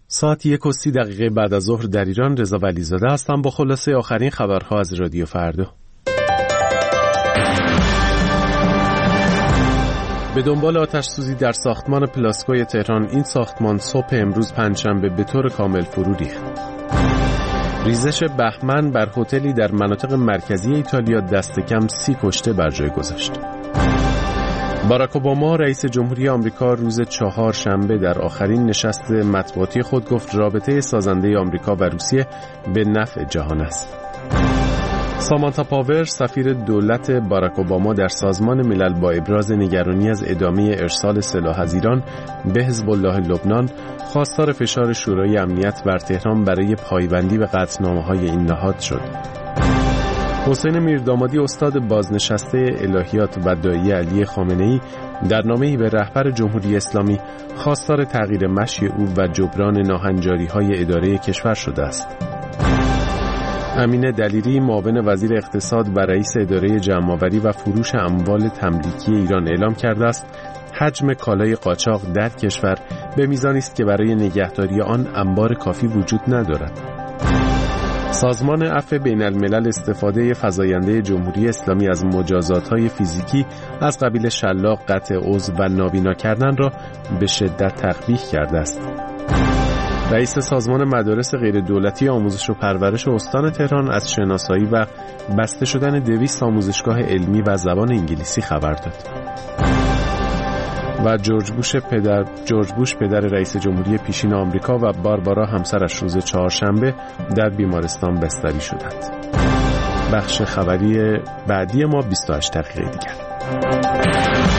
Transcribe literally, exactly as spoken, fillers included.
ساعت یک و سی دقیقه بعد از ظهر در ایران. رضا ولیزاده هستم با خلاصه آخرین خبرها از رادیو فردا. به دنبال آتش سوزی در ساختمان پلاسکوی تهران، این ساختمان صبح امروز پنجشنبه به طور کامل فرو ریخت. ریزش بهمن بر هتلی در مناطق مرکزی ایتالیا دست کم سی کشته بر جای گذاشت. باراک اوباما رئیس جمهوری آمریکا روز چهارشنبه در آخرین نشست مطبوعاتی خود گفت رابطه سازنده آمریکا و روسیه به نفع جهان است. سامانتا پاور سفیر دولت باراک اوباما در سازمان ملل با ابراز نگرانی از ادامه ارسال سلاح از ایران به حزب الله لبنان خواستار فشار شورای امنیت بر تهران برای پایبندی به قطعنامه‌های این نهاد شد. حسین میردامادی استاد بازنشسته الهیات و داعیه علی خامنه‌ای در نامه‌ای به رهبر جمهوری اسلامی خواستار تغییر مشی او و جبران ناهنجاری‌های اداره کشور شده است. امین دلیری معاون وزیر اقتصاد و رئیس اداره جمع‌آوری و فروش اموال تملیکی ایران اعلام کرده است حجم کالای قاچاق در کشور به میزانی است که برای نگهداری آن انبار کافی وجود ندارد. سازمان عفو بین الملل استفاده فزاینده جمهوری اسلامی از مجازات‌های فیزیکی از قبیل شلاق، قطع عضو و نابینا کردن را به شدت تقبیح کرده است. رئیس سازمان مدارس غیردولتی آموزش و پرورش استان تهران از شناسایی و بسته شدن دویست آموزشگاه علمی و زبان انگلیسی خبر داد. و جورج بوش پدر جورج بوش پدر رئیس جمهوری پیشین آمریکا و باربارا همسرش روز چهارشنبه در بیمارستان بستری شدند. بخش خبری بعدی ما بیست و هشت دقیقه دیگر.